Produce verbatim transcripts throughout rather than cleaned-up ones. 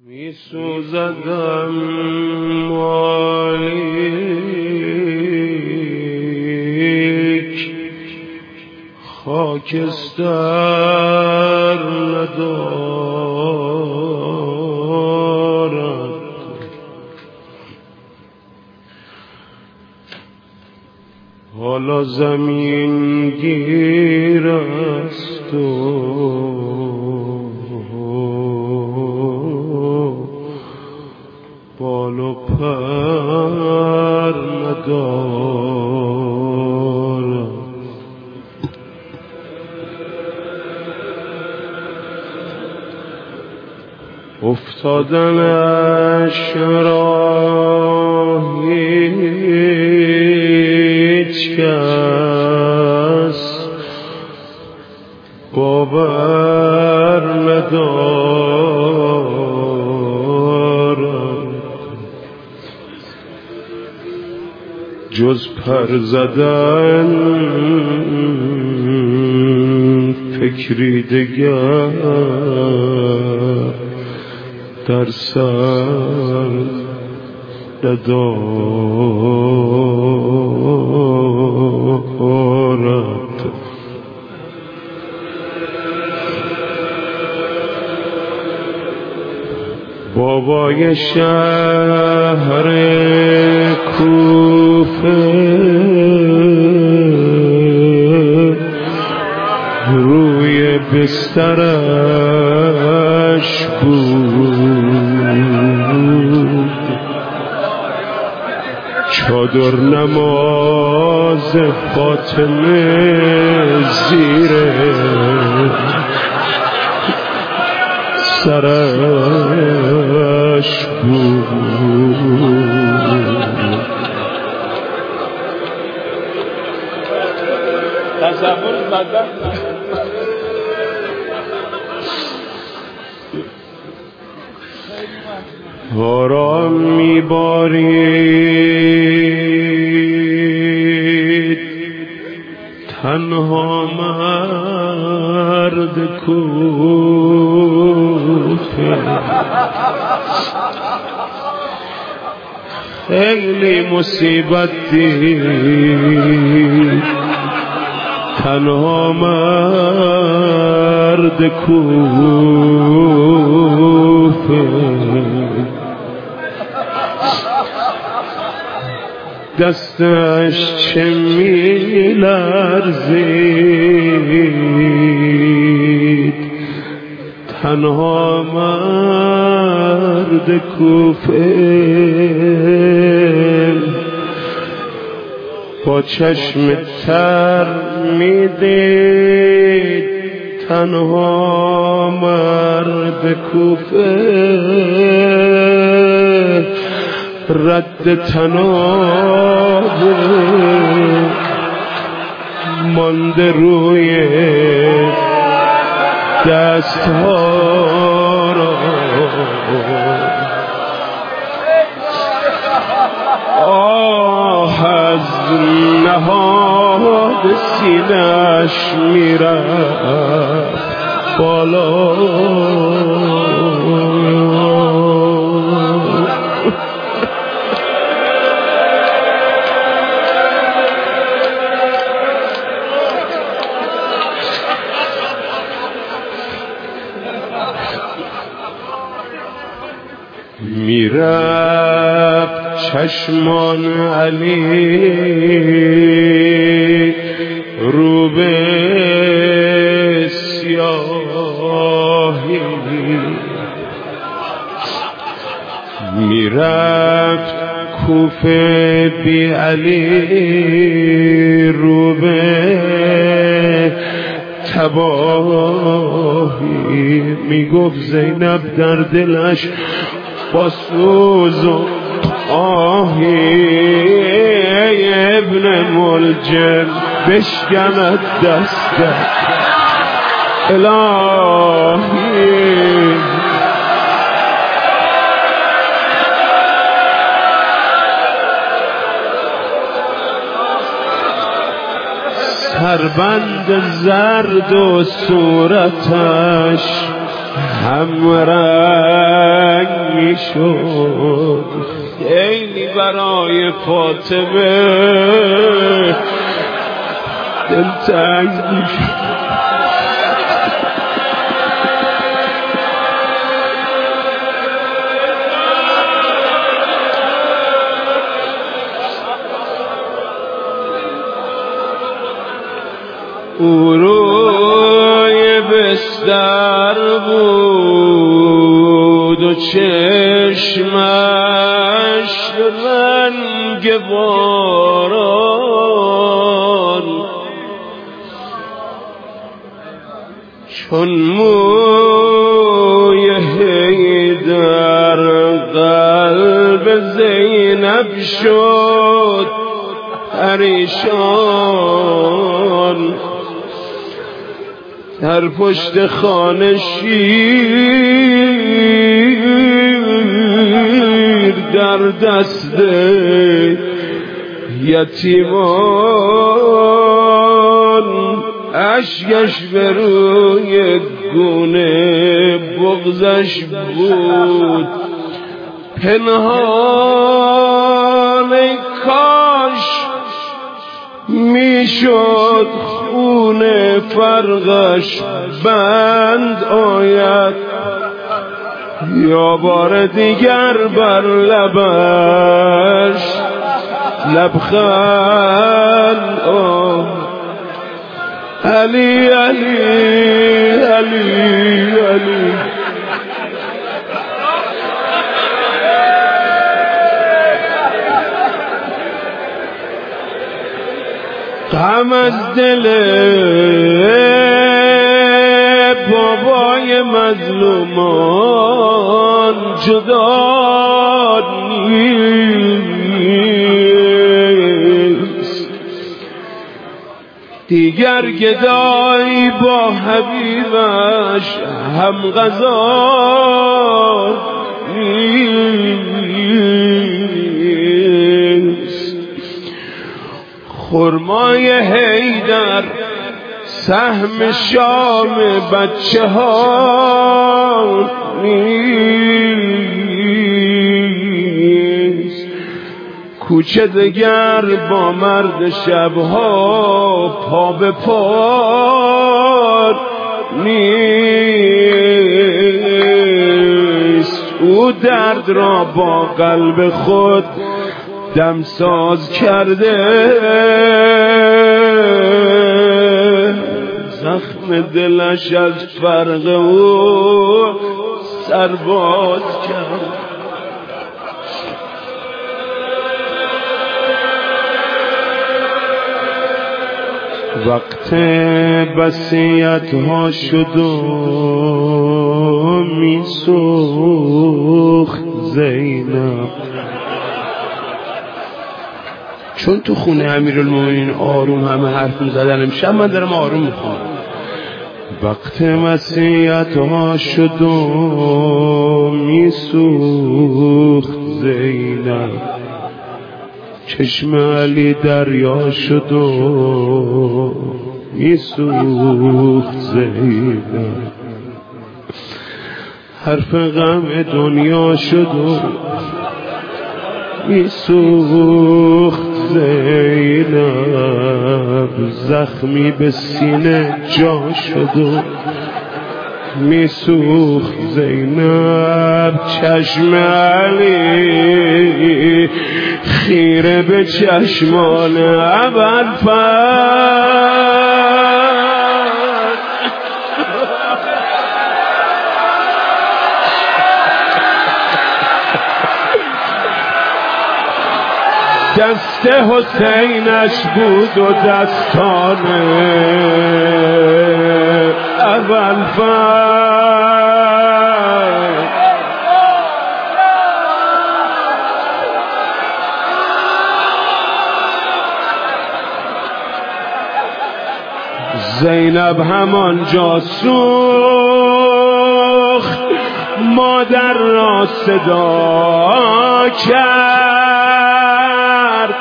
می سوزدم مالیک خاکستر ندارد، حالا زمین گیر است و بال و پر ندارد. افتادنش را هیچ کس باور ندارد، جز پر زدن فکری دگر در سر ندارد. بابای شهر کوفه روی بسترش بود، چادر نماز فاطمه زیر سرش بود. تصور بدن آرام میبارید تنها مرد کوفه، خیلی مصیبت دید تنها مرد کوفه. دستش چه می لرزید تنها مرد کوفه، با چشم تر می دید تنها مرد کوفه، رد تناب مانده روی دستها را، آه از نهاد سینه‌اش میرفت بالا. میرفت چشمان علی رو به سیاهی، میرفت کوفه بی علی رو به تباهی. میگفت زینب در دلش با سوز و آهی ابن ملجم بشکند دستت الهی. سربند زرد و صورتش هم رنگ شد خیلی برای فاطمه دلتنگ شد. او روی بستر بود و چشمش رنگ باران، چون موی حیدر قلب زینب شد پریشان. در پشت خانه شیر در دست یتیمان، اشکش به روی گونه بغضش بود پنهان. ای کاش میشد خون فرقش بند آید، یا بار دیگر بر لبش لبخند. آه علی علی علی علی غم از دل بابای مظلومان جدا نیست، دیگر گدایی با حبیبش هم غذا نیست. خرمای حیدر سهم شام بچه ها نیست، کوچه دگر با مرد شبها پا به پا نیست. او درد را با قلب خود دمساز کرده، زخم دلش از فرق او سرباز کرد. وقت بسیت ها شد و می سوخت زینب، چون تو خونه امیرالمومنین آروم همه حرف می‌زدن، امشب من دارم آروم میخوام. وقت وصیت ها شد و میسوخت زینب، چشم علی دریا شد و میسوخت زینب، حرف غم دنیا شد و میسوخت زینب، زخمی به سینه جا شد و میسوخت زینب. چشم علی خیره به چشمان ابوالفضل، دست حسینش بود و دستان ابوالفضل. زینب همانجا سوخت، مادر را صدا کرد،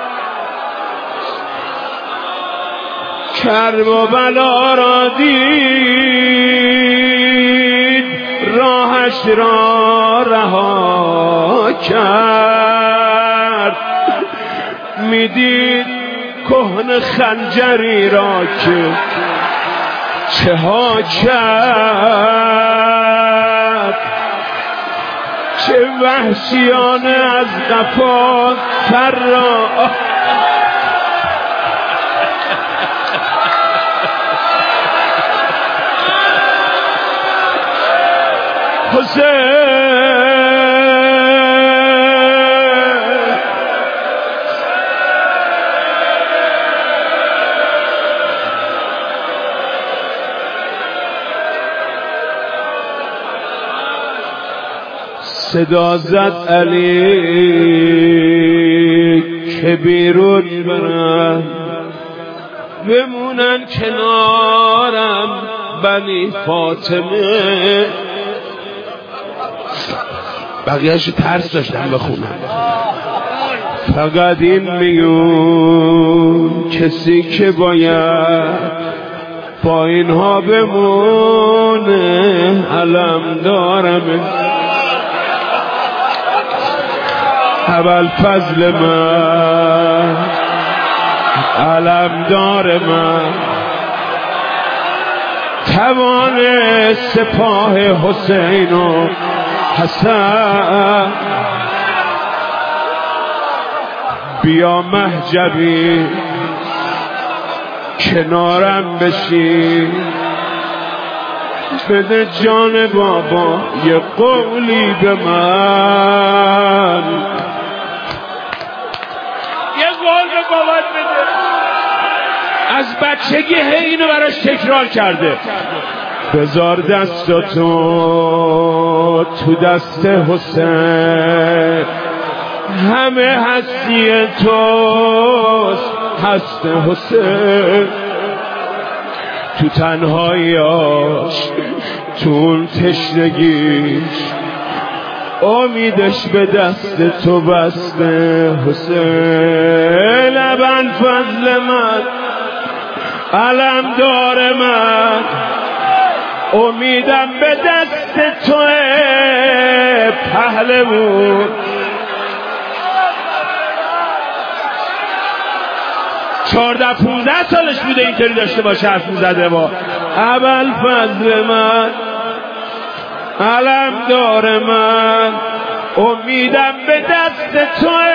کرب و بلا را دید، راهش را رها کرد، میدید کهن خنجری را که چه ها کرد، چه وحشیانه از قفا سر را حسین صدا زد علی که بیرون برن، بمونن کنارم بنی فاطمه. بقیهش ترس داشتم بخونم، فقط این میون کسی که باید با اینها بمونه علم دارم. اول فضل من علم دار من، توان سپاه حسین و حسن. بیا مهجبی کنارم بشی، بده جان بابا یه قولی به من، یه قول به بابات بده. از بچگی هی اینو براش تکرار کرده. بذار دستاتو تو دست حسین، همه هستی توست هست حسین. تو تنهاییاش تو اون تشنگیش امیدش به دست تو بسته حسین. ابن فضل من علم دار من، امیدم به دست توه پهلوون. چهارده پونزده سالش بوده اینطوری داشته باشه حرف میزده با اول فضل من علم دار من، امیدم به دست توه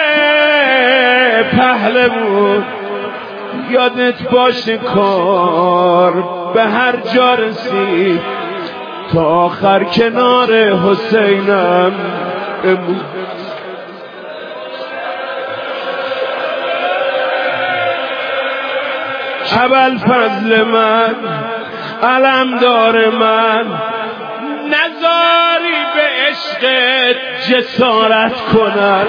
پهلوون. یادت باشه کار به هر جا رسید، تا آخر کنار حسینم بمون. اول فضل من علم دار من، نزاری به عشقت جسارت کنن.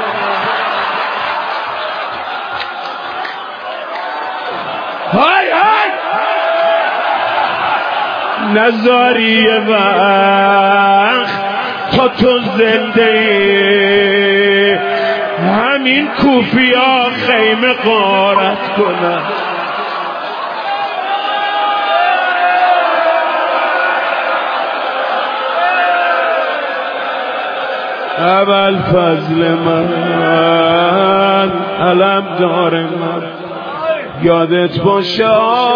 های های نزاری وقت تا تو زنده ای، همین کوفیا خیمه غارت کنن. اول فضل من علم دار من، یادت باشه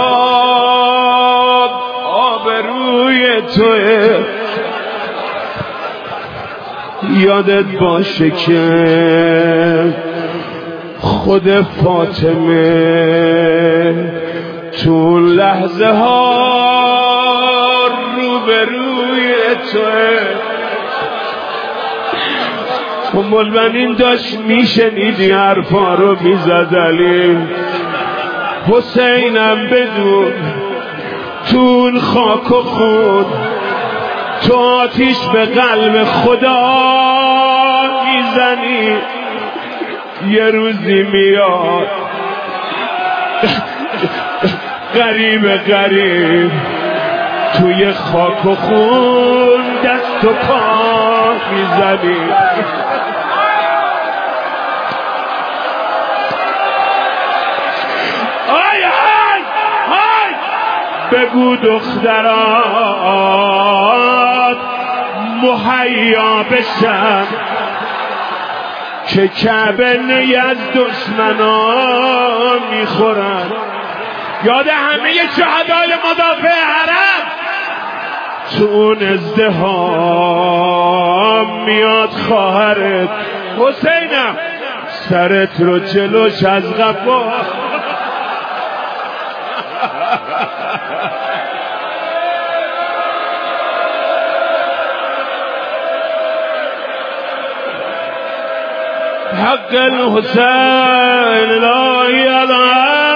آب آبروی توه، یادت باشه که خود فاطمه تو لحظه ها روبروی توه. مولوین داشت میشنیدی حرفا رو میزد علی، حسینم بدون تو خاک و خون تو آتیش به قلب خدا میزنی. یه روزی میاد غریب غریب توی خاک و خون دست و پا میزنی. آی آی آی بگو دخترات مهیا بشن، که کعبه نی از دشمنان میخورن. یاد همه شهدای مدافع حرم تو اون ازدحام میاد خواهرت حسینم سرت رو جلوش از قفا حق الحسين لا إله